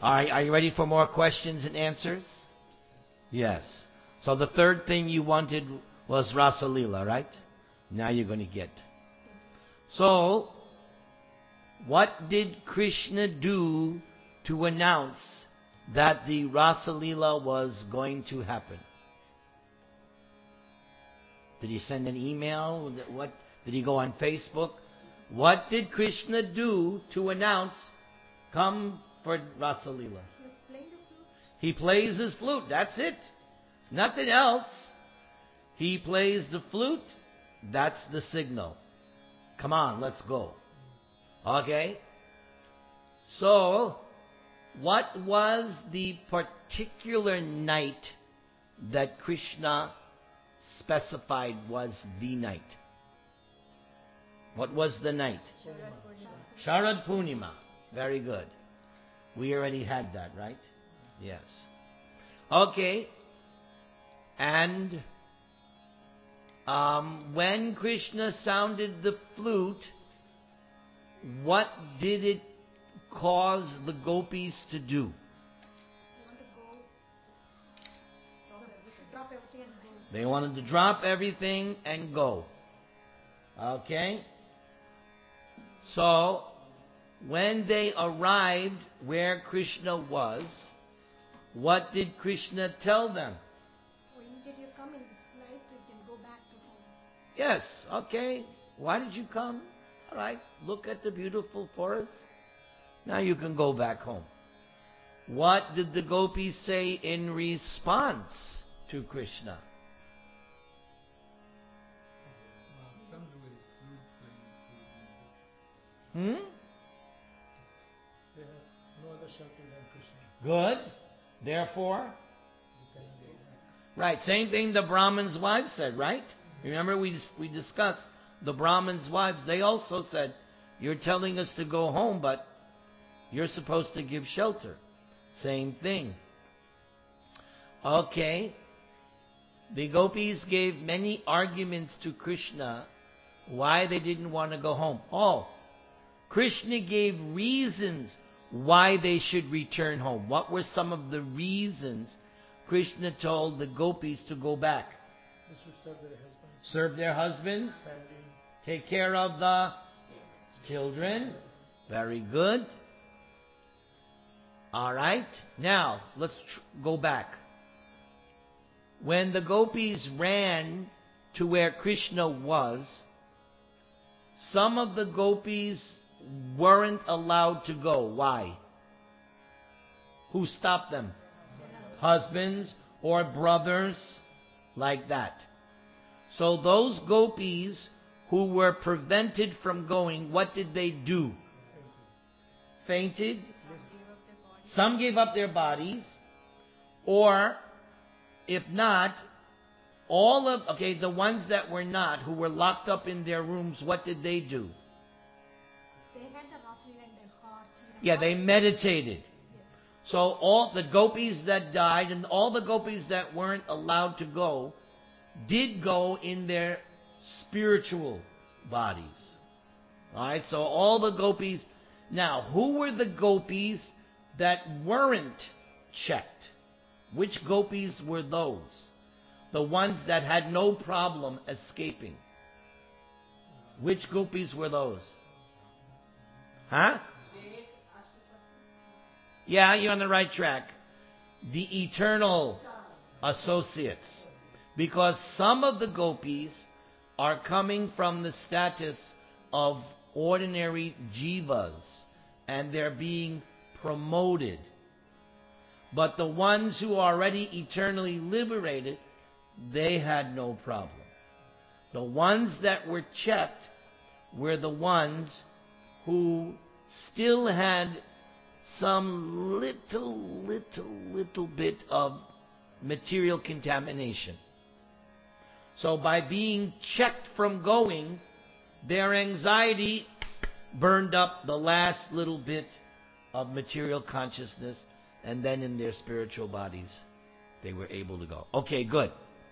Are you ready for more questions and answers? Yes. So the third thing you wanted was Rasa Leela, right? Now you're going to get. So, what did Krishna do to announce that the Rasa Leela was going to happen? Did he send an email? What did he go on Facebook? What did Krishna do to announce, come for Rasa Leela? He plays his flute. That's it. Nothing else. He plays the flute. That's the signal. Come on, let's go. Okay? So, what was the particular night that Krishna specified was the night? What was the night? Sharad Purnima. Very good. We already had that, right? Yes. Okay. And when Krishna sounded the flute, what did it cause the gopis to do? They wanted to drop everything and go. Okay? So, when they arrived where Krishna was, what did Krishna tell them? When did you come in this night? You can go back to home. Yes, okay. Why did you come? All right, look at the beautiful forest. Now you can go back home. What did the gopis say in response to Krishna? They have no other shelter than Krishna. Good. Therefore? Right, same thing the Brahmin's wives said, right? Remember we discussed the Brahmin's wives. They also said, you're telling us to go home, but you're supposed to give shelter. Same thing. Okay. The gopis gave many arguments to Krishna why they didn't want to go home. Oh, Krishna gave reasons why they should return home. What were some of the reasons Krishna told the gopis to go back? They should serve their husbands. Serve their husbands. Family. Take care of the children. Very good. All right. Now, let's go back. When the gopis ran to where Krishna was, some of the gopis weren't allowed to go. Why? Who stopped them? Husbands or brothers, like that. So those gopis who were prevented from going, what did they do? Fainted. Some gave up their bodies. Or, if not, the ones that were not, who were locked up in their rooms, what did they do? They had the Rasa Leela in their heart. Yeah, they meditated. Yes. So all the gopis that died and all the gopis that weren't allowed to go did go in their spiritual bodies. Alright, so all the gopis. Now, who were the gopis that weren't checked? Which gopis were those? The ones that had no problem escaping. Which gopis were those? Huh? Yeah, you're on the right track. The eternal associates. Because some of the gopis are coming from the status of ordinary jivas and they're being promoted. But the ones who are already eternally liberated, they had no problem. The ones that were checked were the ones who still had some little bit of material contamination. So by being checked from going, their anxiety burned up the last little bit of material consciousness, and then in their spiritual bodies, they were able to go. Okay, good.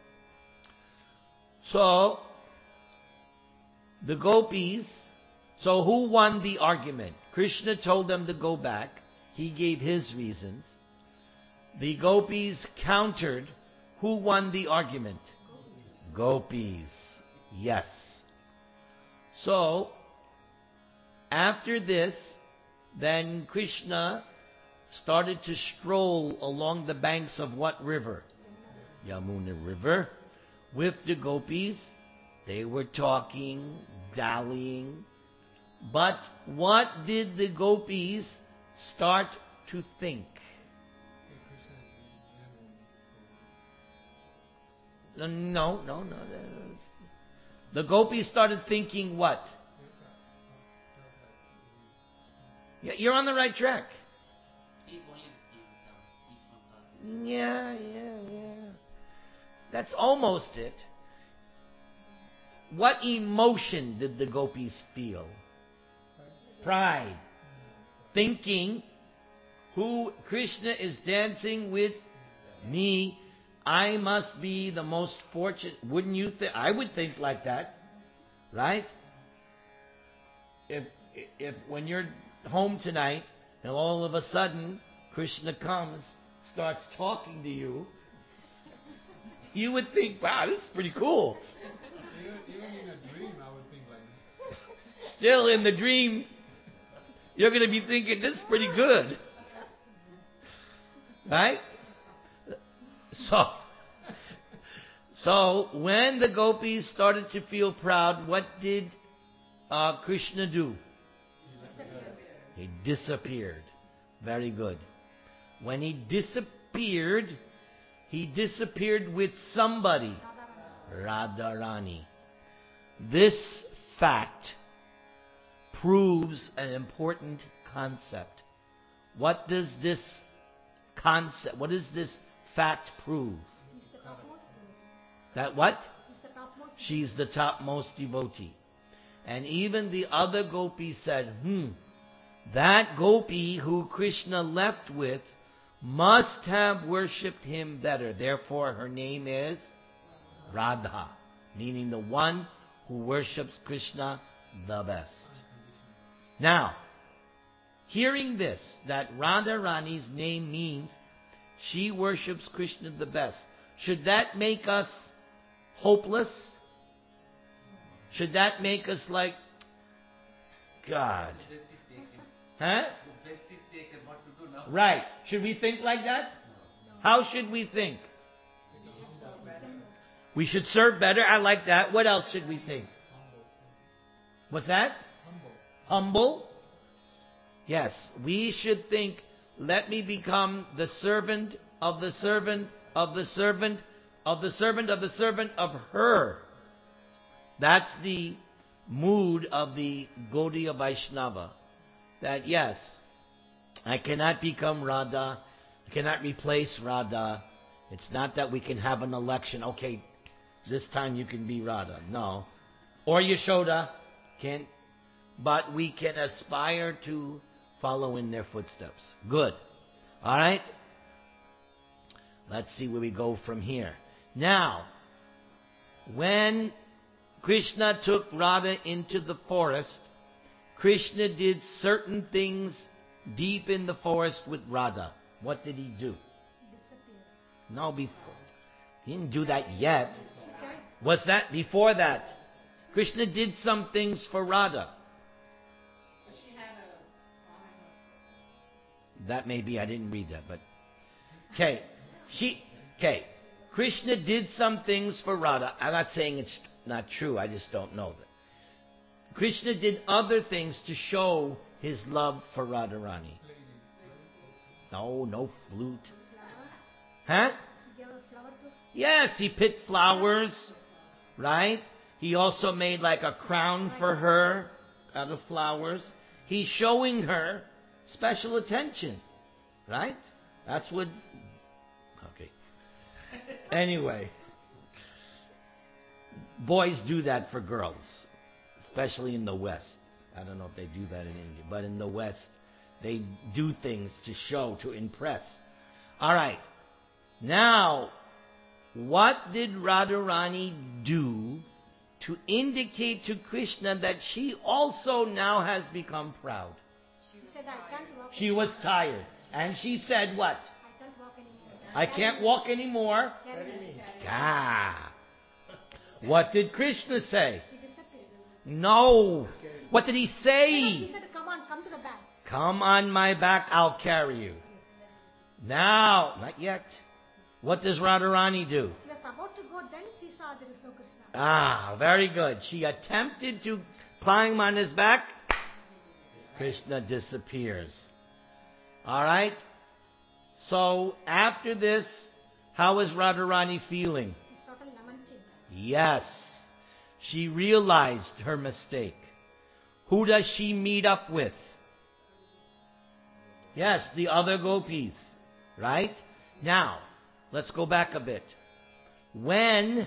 So, the gopis, so who won the argument? Krishna told them to go back. He gave his reasons. The gopis countered. Who won the argument? Gopis. Yes. So, after this, then Krishna started to stroll along the banks of what river? Yamuna River. With the gopis. They were talking, dallying. But what did the gopis start to think? No. The gopis started thinking what? Yeah, you're on the right track. Yeah. That's almost it. What emotion did the gopis feel? Pride. Thinking, who Krishna is dancing with me, I must be the most fortunate. Wouldn't you think? I would think like that, right? If when you're home tonight and all of a sudden Krishna comes, starts talking to you, you would think, wow, this is pretty cool. Even in a dream, I would think like this. Still in the dream, you're going to be thinking, this is pretty good. Right? So when the gopis started to feel proud, what did Krishna do? He disappeared. Very good. When he disappeared with somebody. Radharani. This fact proves an important concept. What does this fact prove? He's the topmost. That what? He's the topmost. She's the topmost devotee. And even the other gopis said, that gopi who Krishna left with must have worshipped him better. Therefore her name is Radha, meaning the one who worships Krishna the best. Now, hearing this, that Radharani's name means she worships Krishna the best, should that make us hopeless? Should that make us like, God? Huh? Right. Should we think like that? How should we think? We should serve better. I like that. What else should we think? What's that? Humble. Yes. We should think, let me become the servant of the servant of the servant of the servant of the servant of her. That's the mood of the Gaudiya Vaishnava. That yes, I cannot become Radha. I cannot replace Radha. It's not that we can have an election. Okay, this time you can be Radha. No. Or Yashoda. Can't. But we can aspire to follow in their footsteps. Good. Alright? Let's see where we go from here. Now, when Krishna took Radha into the forest, Krishna did certain things deep in the forest with Radha. What did he do? Disappear. No, before. He didn't do that yet. What's that? Before that, Krishna did some things for Radha. That may be, I didn't read that, but okay. Krishna did some things for Radha. I'm not saying it's not true, I just don't know that. Krishna did other things to show his love for Radharani. No flute. Huh? He gave a flower to Yes, he picked flowers, right? He also made like a crown for her out of flowers. He's showing her special attention, right? That's what... Okay. Anyway. Boys do that for girls, especially in the West. I don't know if they do that in India, but in the West, they do things to show, to impress. All right. Now, what did Radharani do to indicate to Krishna that she also now has become proud? She said, I can't walk She was tired. And she said what? I can't walk anymore. I can't walk anymore. Carry me. Ah. What did Krishna say? He disappeared. No. What did he He say? said, come on, come to the back. Come on my back, I'll carry you. Now, not yet. What does Radharani do? She was about to go, then she saw there is no Krishna. Ah, very good. She attempted to climb on his back. Krishna disappears. All right? So, after this, how is Radharani feeling? She started lamenting. Yes. She realized her mistake. Who does she meet up with? Yes, the other gopis. Right? Now, let's go back a bit. When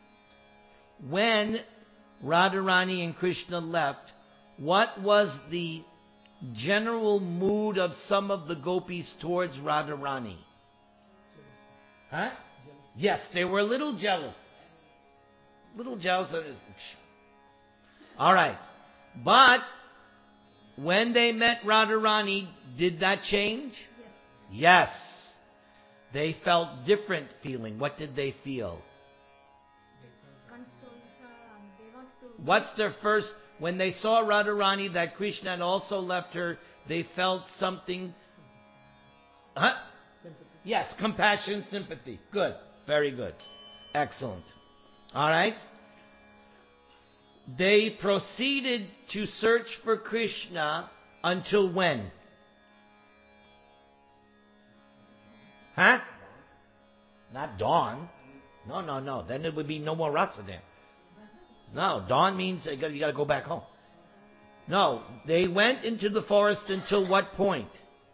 Radharani and Krishna left, what was the general mood of some of the gopis towards Radharani? Huh? Yes, they were a little jealous. Little jealous of it. All right. But when they met Radharani, did that change? Yes. Yes. They felt different feeling. What did they feel? Console her and they wanted to... What's their first... When they saw Radharani, that Krishna had also left her, they felt something... Huh? Sympathy. Yes, compassion, sympathy. Good. Very good. Excellent. All right. They proceeded to search for Krishna until when? Huh? Not dawn. No. Then it would be no more rasa there. No, dawn means you got to go back home. No, they went into the forest until what point?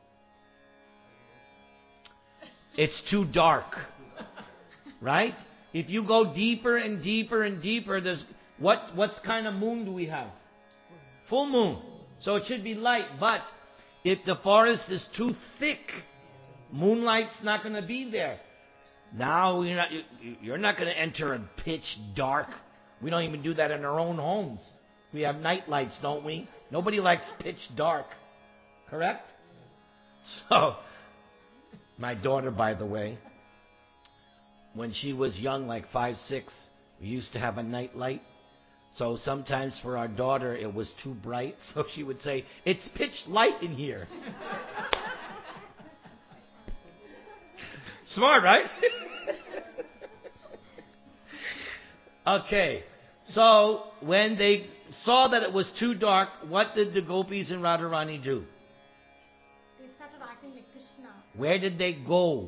It's too dark. Right? If you go deeper and deeper and deeper, there's what kind of moon do we have? Full moon. So it should be light, but if the forest is too thick, moonlight's not going to be there. Now you're not going to enter in pitch dark. We don't even do that in our own homes. We have night lights, don't we? Nobody likes pitch dark. Correct? So, my daughter, by the way, when she was young, like 5, 6, we used to have a night light. So sometimes for our daughter, it was too bright. So she would say, "It's pitch light in here." Smart, right? Okay. So when they saw that it was too dark, what did the gopis and Radharani do? They started acting like Krishna. Where did they go?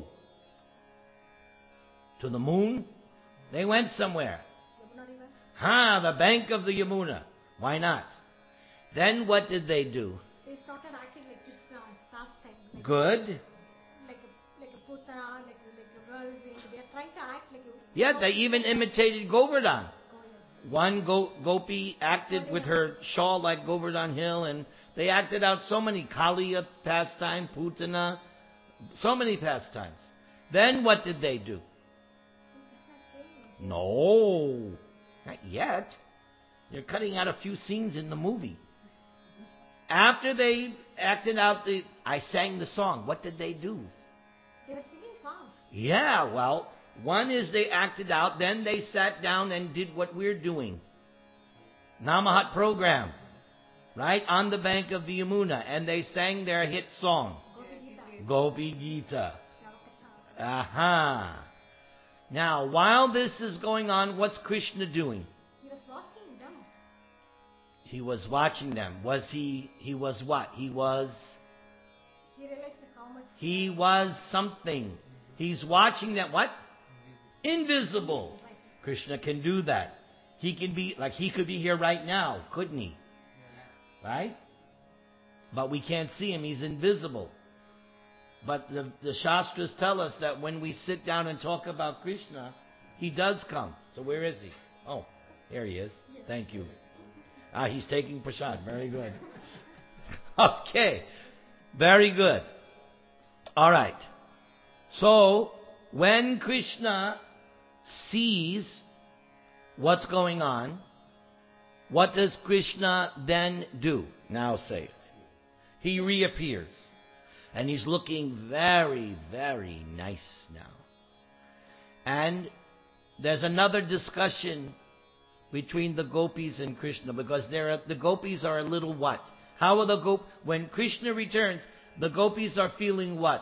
To the moon? They went somewhere. Yamuna River. The bank of the Yamuna. Why not? Then what did they do? They started acting like Krishna as pastime. Like Good. Like a putana, like a whirlwind. They are trying to act like a... Yeah, they even imitated Govardhan. Oh, yes. One gopi acted with her shawl like Govardhan Hill, and they acted out so many Kaliya pastime, Putana, so many pastimes. Then what did they do? Krishna came. No, not yet. They're cutting out a few scenes in the movie. After they acted out I sang the song. What did they do? They were singing songs. Yeah, well, one is they acted out, then they sat down and did what we're doing. Namahat program. Right? On the bank of the Yamuna. And they sang their hit song. Gopi Gita. Gopi Gita. Navakata. Aha. Now, while this is going on, what's Krishna doing? He was watching them. He was watching them. He was what? He was How much? He was something. He's watching them. What? Invisible. Krishna can do that. He can be, like he could be here right now, couldn't he? Right? But we can't see him. He's invisible. But the Shastras tell us that when we sit down and talk about Krishna, he does come. So where is he? Oh, there he is. Thank you. He's taking prasad. Very good. Okay. Very good. All right. So, when Krishna sees what's going on, what does Krishna then do? Now say it. he reappears. And he's looking very, very nice now. And there's another discussion between the gopis and Krishna, because the gopis are a little what? How are when Krishna returns, the gopis are feeling what?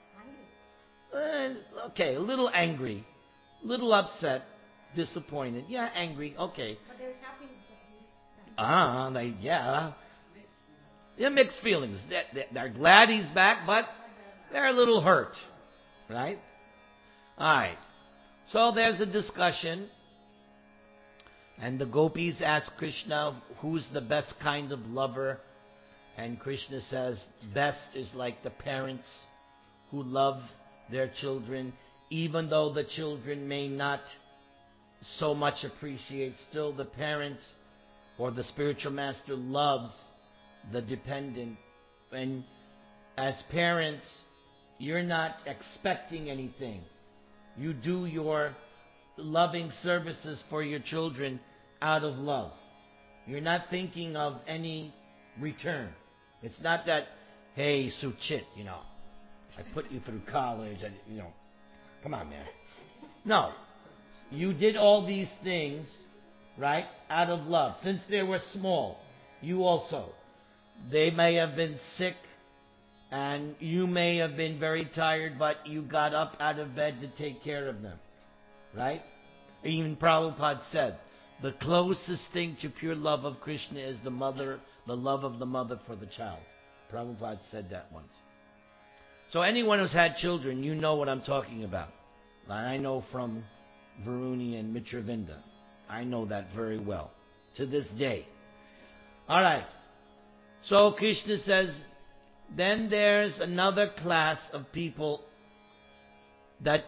Okay, a little angry, a little upset, disappointed. Yeah, angry. Okay. But they're happy that he's back. They're mixed feelings. They're glad he's back, but they're a little hurt, right? All right. So there's a discussion. And the gopis ask Krishna, who's the best kind of lover? And Krishna says, best is like the parents who love their children, even though the children may not so much appreciate, still the parents or the spiritual master loves the dependent. And as parents, you're not expecting anything. You do your loving services for your children out of love. You're not thinking of any return. It's not that, hey, Suchit, I put you through college, come on, man. No. You did all these things, right, out of love. Since they were small, you also. They may have been sick, and you may have been very tired, but you got up out of bed to take care of them. Right? Even Prabhupada said, the closest thing to pure love of Krishna is the love of the mother for the child. Prabhupada said that once. So anyone who's had children, you know what I'm talking about. I know from Varuni and Mitravinda. I know that very well. To this day. Alright. So Krishna says, then there's another class of people that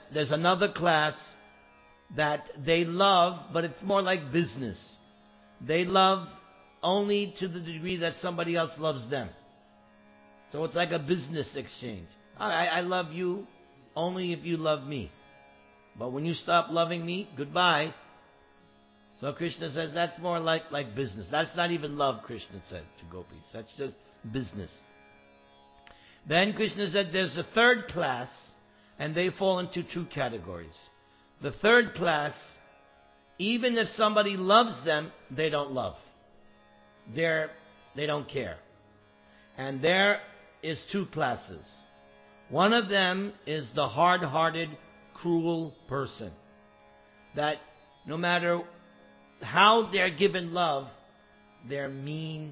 they love, but it's more like business. They love only to the degree that somebody else loves them. So it's like a business exchange. I love you only if you love me. But when you stop loving me, goodbye. So Krishna says that's more like business. That's not even love, Krishna said to gopis. That's just business. Then Krishna said there's a third class, and they fall into two categories. The third class, even if somebody loves them, they don't love. They don't care. And there is two classes. One of them is the hard-hearted, cruel person. That no matter how they're given love, they're mean.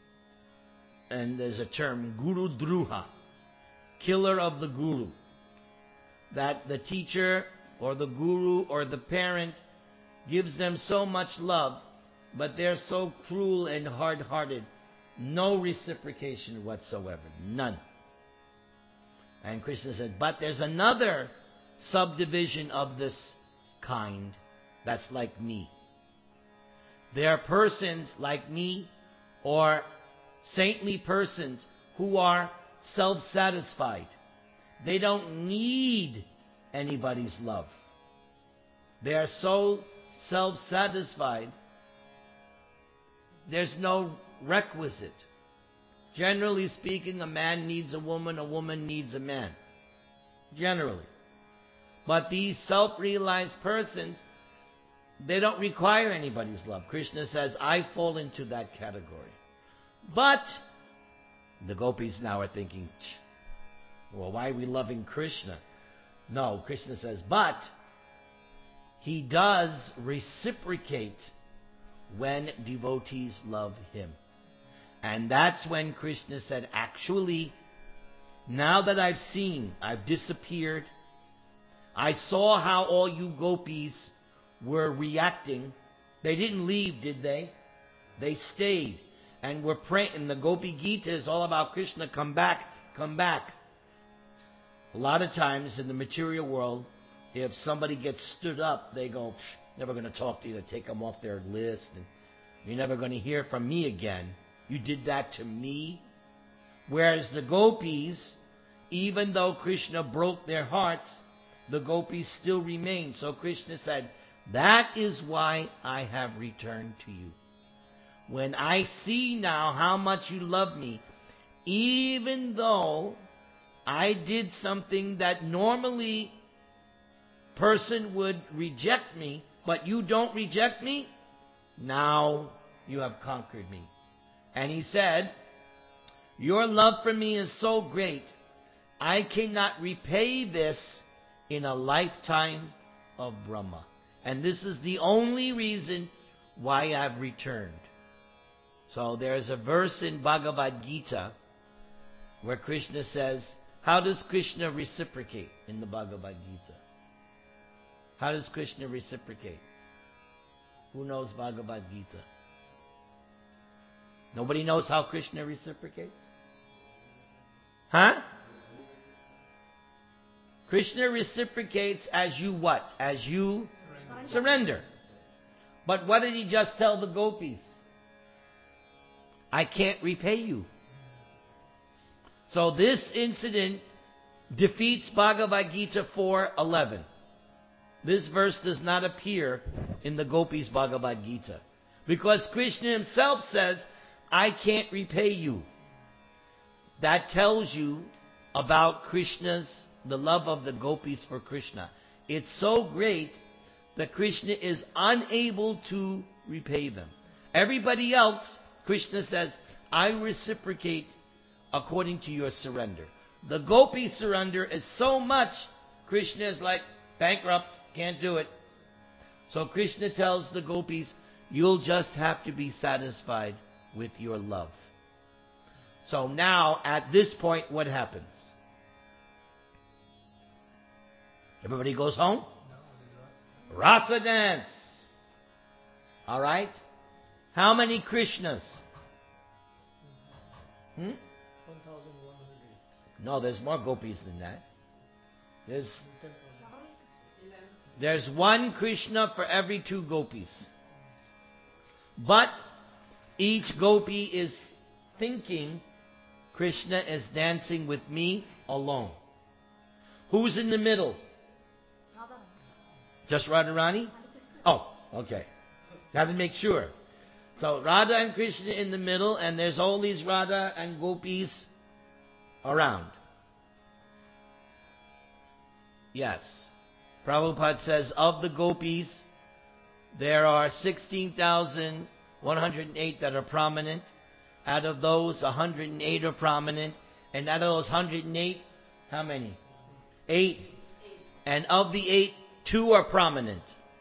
And there's a term, Guru Druha, killer of the Guru. That the teacher or the Guru or the parent gives them so much love, but they're so cruel and hard-hearted. No reciprocation whatsoever. None. And Krishna said, but there's another subdivision of this kind that's like me. There are persons like me or saintly persons who are self-satisfied. They don't need anybody's love. They are so self-satisfied, there's no requisite. Generally speaking, a man needs a woman needs a man. Generally. But these self-realized persons, they don't require anybody's love. Krishna says, I fall into that category. But the gopis now are thinking, well, why are we loving Krishna? No, Krishna says, but he does reciprocate when devotees love him. And that's when Krishna said, actually, now that I've disappeared, I saw how all you gopis were reacting. They didn't leave, did they? They stayed. And were praying. And the Gopi Gita is all about Krishna, come back, come back. A lot of times in the material world, if somebody gets stood up, they go, never going to talk to you, they take them off their list, and you're never going to hear from me again. You did that to me. Whereas the gopis, even though Krishna broke their hearts, the gopis still remain. So Krishna said, that is why I have returned to you. When I see now how much you love me, even though I did something that normally person would reject me, but you don't reject me, now you have conquered me. And he said, your love for me is so great, I cannot repay this in a lifetime of Brahma. And this is the only reason why I've returned. So there's a verse in Bhagavad Gita where Krishna says, how does Krishna reciprocate in the Bhagavad Gita? How does Krishna reciprocate? Who knows Bhagavad Gita? Nobody knows how Krishna reciprocates? Huh? Krishna reciprocates as you what? As you surrender. But what did he just tell the gopis? I can't repay you. So this incident defeats Bhagavad Gita 4:11. This verse does not appear in the Gopis' Bhagavad Gita. Because Krishna himself says, I can't repay you. That tells you about the love of the Gopis for Krishna. It's so great that Krishna is unable to repay them. Everybody else, Krishna says, I reciprocate according to your surrender. The Gopi surrender is so much, Krishna is like, bankrupt, can't do it. So Krishna tells the Gopis, you'll just have to be satisfied with your love. So now, at this point, what happens? Everybody goes home? Rasa dance. Alright? How many Krishnas? 1,108. No, there's more gopis than that. 10,000. There's one Krishna for every two gopis. But each gopi is thinking Krishna is dancing with me alone. Who's in the middle? Just Radharani? Oh, okay. Got to make sure. So Radha and Krishna in the middle, and there's all these Radha and gopis around. Yes. Prabhupada says, of the gopis, there are 16,108 that are prominent. Out of those, 108 are prominent. And out of those 108, how many? 8. And of the 8, 2 are prominent.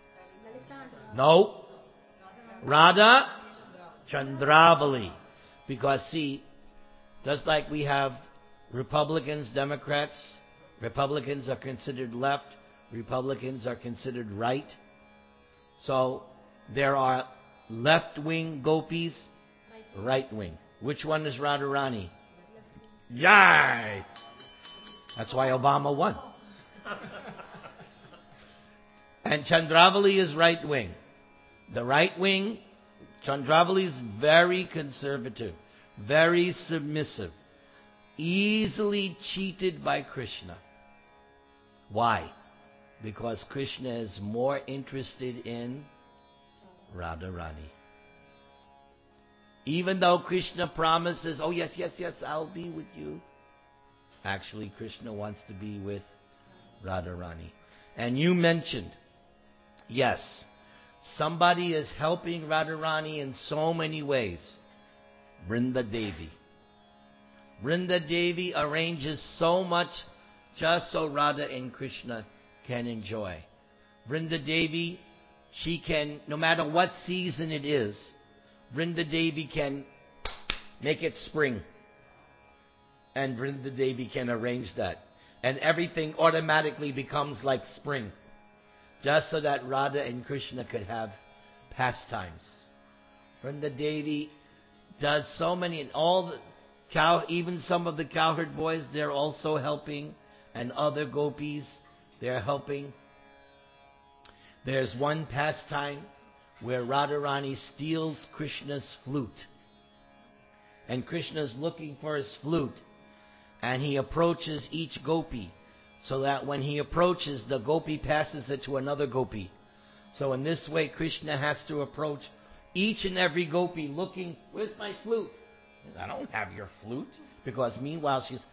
No. Radha, Chandravali. Because see, just like we have Republicans, Democrats, Republicans are considered left, Republicans are considered right. So there are left-wing gopis, right-wing. Which one is Radharani? Yay! That's why Obama won. And Chandravali is right-wing. The right-wing, Chandravali is very conservative, very submissive, easily cheated by Krishna. Why? Because Krishna is more interested in Radharani. Even though Krishna promises, oh yes, yes, yes, I'll be with you. Actually, Krishna wants to be with Radharani. And you mentioned, yes, somebody is helping Radharani in so many ways. Vrinda Devi. Vrinda Devi arranges so much just so Radha and Krishna can enjoy. Vrinda Devi, she can, no matter what season it is, Vrinda Devi can make it spring. And Vrinda Devi can arrange that. And everything automatically becomes like spring. Just so that Radha and Krishna could have pastimes. Vrinda Devi does so many, and all the even some of the cowherd boys, they're also helping. And other gopis, they're helping. There's one pastime where Radharani steals Krishna's flute. And Krishna's looking for his flute. And he approaches each gopi. So that when he approaches, the gopi passes it to another gopi. So in this way, Krishna has to approach each and every gopi looking, where's my flute? I don't have your flute. Because meanwhile she's...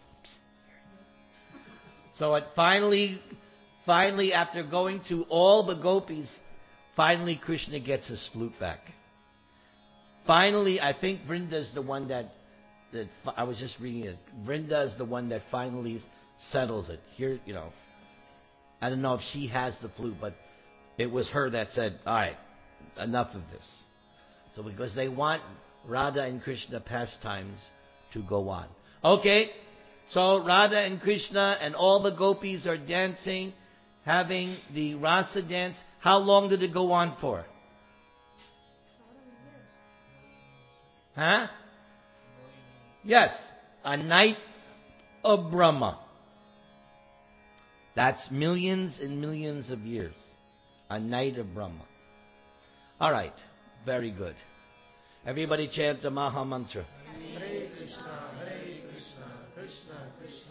So it finally, after going to all the gopis, finally Krishna gets his flute back. Finally, I think Vrinda is the one that I was just reading it. Vrinda is the one that finally settles it. Here, I don't know if she has the flute, but it was her that said, all right, enough of this. So because they want Radha and Krishna pastimes to go on. Okay, so Radha and Krishna and all the gopis are dancing, having the rasa dance. How long did it go on for? 7 years. Huh? Yes, a night of Brahma. That's millions and millions of years. A night of Brahma. All right, very good. Everybody chant the Maha Mantra. Hare Krishna, Krishna Krishna,